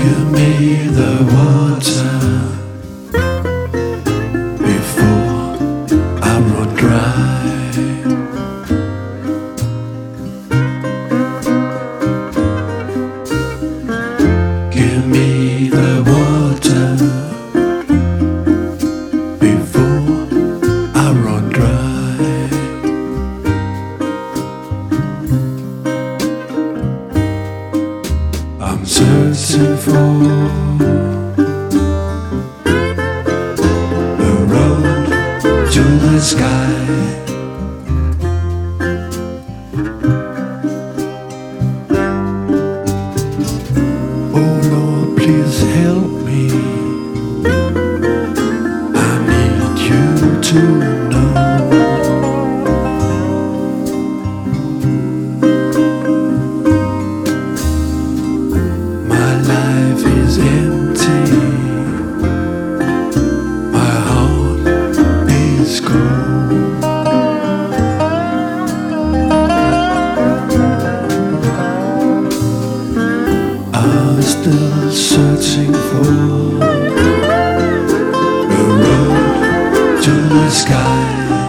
Give me the water before I run dry. Give me the water before I run dry. I'm searching for the road to the sky. Oh Lord, please help me. I need you to know. My life is empty. My heart is cold. I'm still searching for the road to the sky.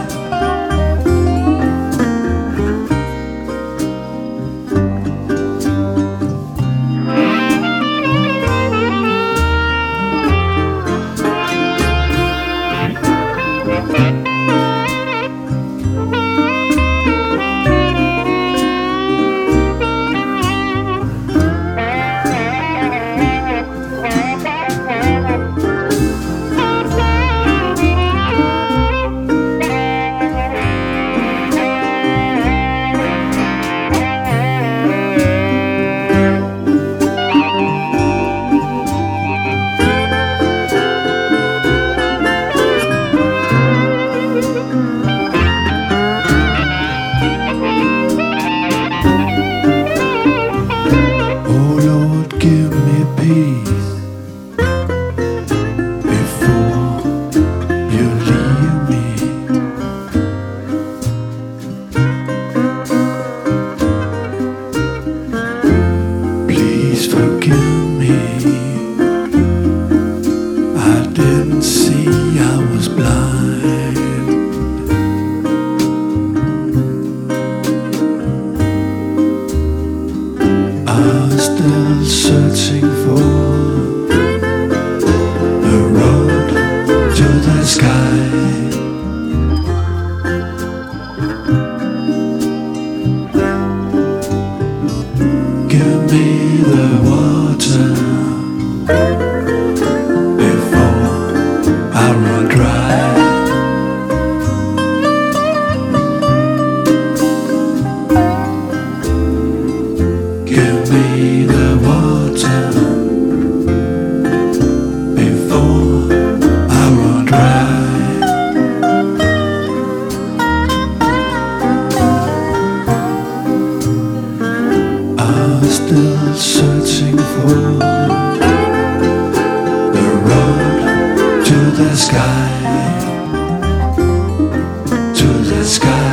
Give me peace before you leave me. Please forgive me. I didn't see I was blind. I'm still searching for the road to the sky. Give me the water before I run dry. Give me the water before I run dry. I'm still searching for the road to the sky, to the sky.